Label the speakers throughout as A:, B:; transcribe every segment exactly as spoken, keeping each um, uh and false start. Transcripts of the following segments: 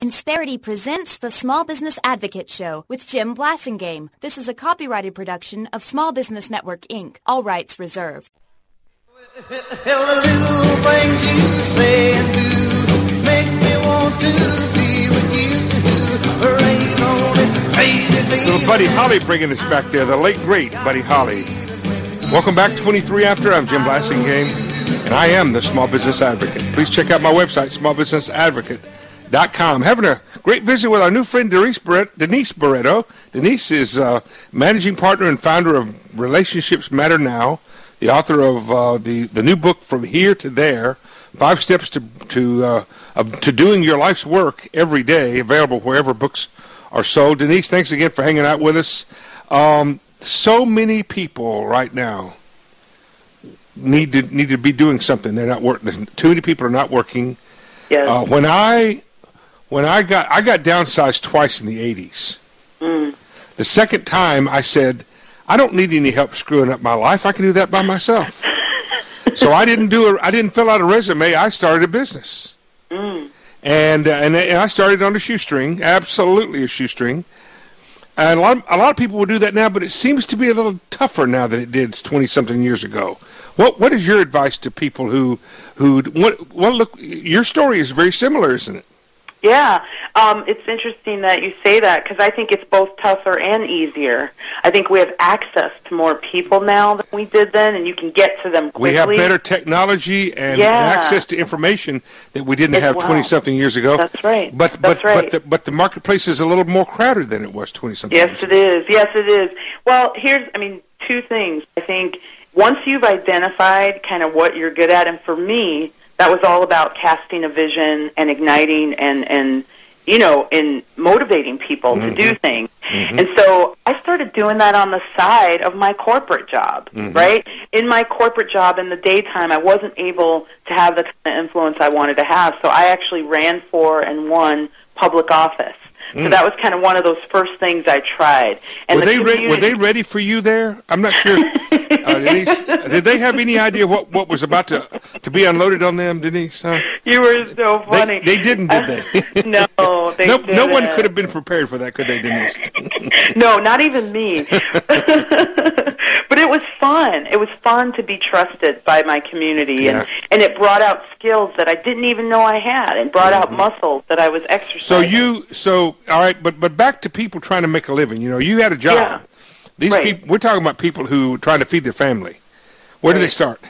A: Insperity presents the Small Business Advocate Show with Jim Blasingame. This is a copyrighted production of Small Business Network, Incorporated. All rights reserved.
B: Well, the little things you say and do make me want to be with you. Rain on its crazy feeling.
C: Little Buddy Holly bringing us back there, the late, great Buddy Holly. Welcome back, twenty-three after. I'm Jim Blasingame, and I am the Small Business Advocate. Please check out my website, small business advocate dot com. Having a great visit with our new friend Denise Barretto. Denise, Barretto. Denise is uh, managing partner and founder of Relationships Matter Now, the author of uh, the the new book From Here to There: Five Steps to to uh, of, to Doing Your Life's Work Every Day. Available wherever books are sold. Denise, thanks again for hanging out with us. Um, so many people right now need to need to be doing something. They're not working. Too many people are not working.
D: Yes.
C: Uh, when I When I got I got downsized twice in the eighties.
D: Mm.
C: The second time I said, I don't need any help screwing up my life. I can do that by myself. So I didn't do a, I didn't fill out a resume. I started a business.
D: Mm.
C: And, uh, and and I started on a shoestring, absolutely a shoestring. And a lot of, a lot of people will do that now, but it seems to be a little tougher now than it did twenty something years ago. What what is your advice to people who who what well look, your story is very similar, isn't it?
D: Yeah, um, it's interesting that you say that because I think it's both tougher and easier. I think we have access to more people now than we did then, and you can get to them quickly.
C: We have better technology and,
D: yeah.
C: and access to information that we didn't
D: As
C: have
D: well.
C: twenty something years ago.
D: That's right.
C: But
D: That's
C: but
D: right.
C: but the, but the marketplace is a little more crowded than it was twenty something.
D: Yes,
C: years
D: it
C: ago.
D: is. Yes, it is. Well, here's, I mean, two things. I think once you've identified kind of what you're good at, and for me, that was all about casting a vision and igniting and, and you know, and motivating people
C: Mm-hmm.
D: to do things.
C: Mm-hmm.
D: And so I started doing that on the side of my corporate job,
C: Mm-hmm.
D: right? In my corporate job in the daytime, I wasn't able to have the kind of influence I wanted to have, so I actually ran for and won public office. So
C: Mm.
D: that was kind of one of those first things I tried. And
C: Were
D: the
C: they re-
D: community-
C: were they ready for you there? I'm not sure. uh, Denise, did they have any idea what, what was about to to be unloaded on them, Denise? Huh?
D: You were so funny.
C: They, they didn't, did they?
D: no, they
C: no,
D: didn't.
C: no one could have been prepared for that, could they, Denise?
D: No, not even me. But it was fun. It was fun to be trusted by my community,
C: Yeah.
D: and, and it brought out skills that I didn't even know I had, and brought out muscles that I was
C: So
D: exercising.
C: you, so all right, but but back to people trying to make a living. You know, you had a job.
D: Yeah.
C: These
D: Right.
C: people, we're talking about people who are trying to feed their family. Where do they
D: Right.
C: start?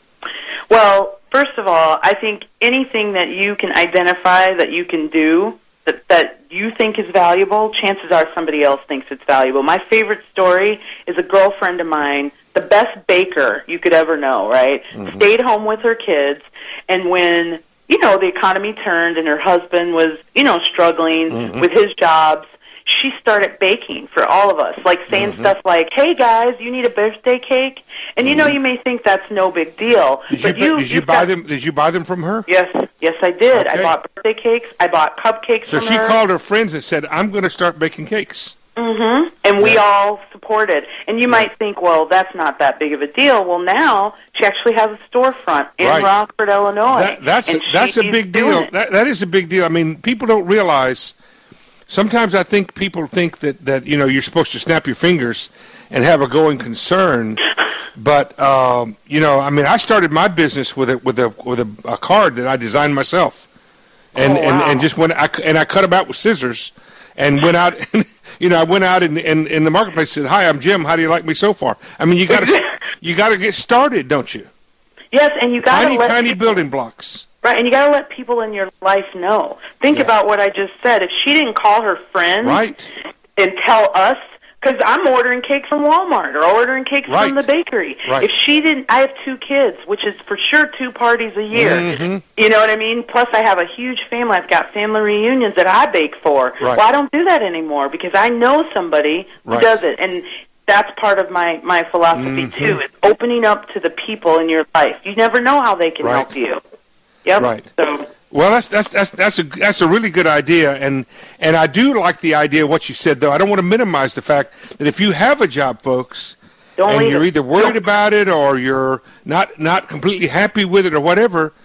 D: Well, first of all, I think anything that you can identify that you can do that, that you think is valuable, chances are somebody else thinks it's valuable. My favorite story is a girlfriend of mine, the best baker you could ever know, right?
C: Mm-hmm.
D: Stayed home with her kids, and when, you know, the economy turned and her husband was, you know, struggling
C: Mm-hmm.
D: with his jobs, she started baking for all of us, like saying
C: Mm-hmm.
D: stuff like, hey, guys, you need a birthday cake? And, you know, you may think that's no big deal.
C: Did you,
D: but you,
C: did you
D: you've
C: buy
D: got-
C: them? Did you buy them from her?
D: Yes, yes, I did.
C: Okay.
D: I bought birthday cakes. I bought cupcakes
C: So
D: from
C: she
D: her.
C: called her friends and said, "I'm going to start baking cakes."
D: Mm-hmm. And we
C: Yeah.
D: all supported. And you might think, well, that's not that big of a deal. Well, now she actually has a storefront in
C: Right.
D: Rockford, Illinois.
C: That, that's
D: and
C: that's a
D: she's
C: big
D: doing
C: deal.
D: it.
C: That that is a big deal. I mean, people don't realize. Sometimes I think people think that, that you know you're supposed to snap your fingers and have a going concern, but um, you know, I mean, I started my business with a with a with a, a card that I designed myself, and
D: Oh, wow.
C: and, and just went I, and I cut them out with scissors, and went out. And, you know, I went out in, in in the marketplace and said, "Hi, I'm Jim. How do you like me so far?" I mean, you got to you got to get started, don't you?
D: Yes, and you got to
C: Tiny
D: let
C: tiny
D: people,
C: building blocks.
D: right, and you got to let people in your life know. Think
C: Yeah.
D: about what I just said. If she didn't call her friends
C: Right.
D: and tell us, because I'm ordering cake from Walmart or ordering cakes
C: Right.
D: from the bakery.
C: Right.
D: If she didn't, I have two kids, which is for sure two parties a year.
C: Mhm.
D: You know what I mean? Plus, I have a huge family. I've got family reunions that I bake for.
C: Right.
D: Well, I don't do that anymore because I know somebody who
C: Right.
D: does it, and that's part of my my philosophy
C: Mhm.
D: too. Is opening up to the people in your life. You never know how they can
C: Right.
D: help you. Yep.
C: Right.
D: So.
C: Well, that's that's that's that's a that's a really good idea, and and I do like the idea of what you said, though. I don't want to minimize the fact that if you have a job, folks,
D: Don't
C: and
D: leave
C: you're
D: it.
C: either worried
D: Don't-
C: about it or you're not not completely happy with it or whatever,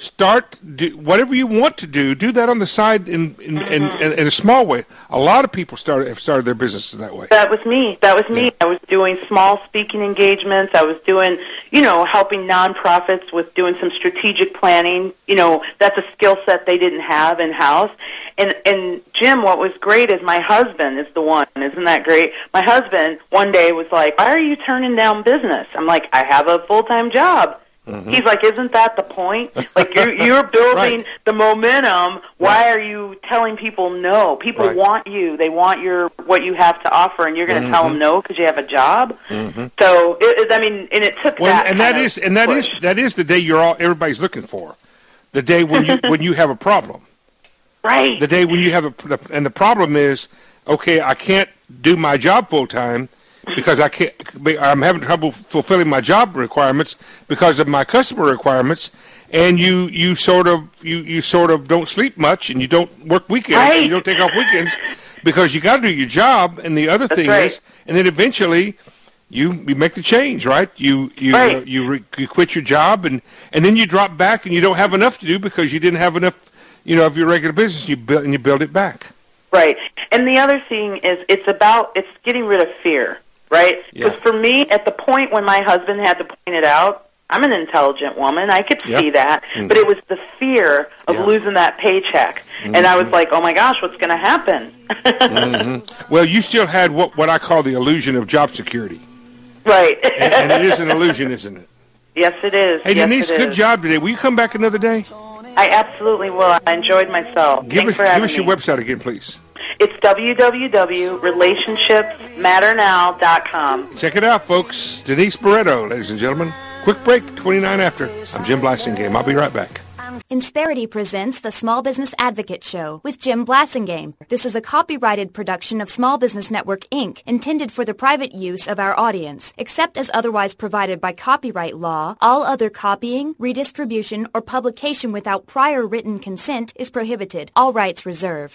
C: start do, whatever you want to do. Do that on the side in in, mm-hmm. in, in, in a small way. A lot of people started have started their businesses that way.
D: That was me. That was me. Yeah. I was doing small speaking engagements. I was doing, you know, helping nonprofits with doing some strategic planning. You know, that's a skill set they didn't have in house. And and Jim, what was great is my husband is the one. Isn't that great? My husband one day was like, "Why are you turning down business?" I'm like, "I have a full time job." Mm-hmm. He's like, "Isn't that the point? Like you're, you're building right. the momentum. Why right. are you telling people no? People right. want you. They want your what you have to offer, and you're going to mm-hmm. tell them no because you have a job." Mm-hmm. So, it, it, I mean, and it took
C: well,
D: that.
C: And that is, and that push. is, that is the day you're all everybody's looking for, the day when you when you have a problem.
D: Right.
C: The day when you have a, and the problem is, okay, I can't do my job full time. Because I can't, I'm having trouble fulfilling my job requirements because of my customer requirements, and you, you sort of you, you sort of don't sleep much, and you don't work weekends,
D: right.
C: and you don't take off weekends because you got to do your job. And the other
D: That's
C: thing
D: right.
C: is, and then eventually you you make the change, right? You you
D: right.
C: uh, you, re, you quit your job, and, and then you drop back, and you don't have enough to do because you didn't have enough, you know, of your regular business. You build and you build it back.
D: Right. And the other thing is, it's about it's getting rid of fear. Right? Because yeah. for me, at the point when my husband had to point it out, I'm an intelligent woman. I could
C: yep.
D: see that. Mm-hmm. But it was the fear of yeah. losing that paycheck. Mm-hmm. And I was like, oh, my gosh, what's going to happen?
C: mm-hmm. Well, you still had what, what I call the illusion of job security.
D: Right.
C: and, and it is an illusion, isn't it?
D: Yes, it is.
C: Hey,
D: yes,
C: Denise,
D: it
C: good
D: is.
C: job today. Will you come back another day?
D: I absolutely will. I enjoyed myself.
C: Give
D: Thanks
C: us,
D: for having
C: give us your
D: me.
C: website again, please.
D: It's w w w dot relationships matter now dot com.
C: Check it out, folks. Denise Barreto, ladies and gentlemen. Quick break, twenty-nine after. I'm Jim Blasingame. I'll be right back.
A: Insperity presents the Small Business Advocate Show with Jim Blasingame. This is a copyrighted production of Small Business Network, Incorporated, intended for the private use of our audience. Except as otherwise provided by copyright law, all other copying, redistribution, or publication without prior written consent is prohibited. All rights reserved.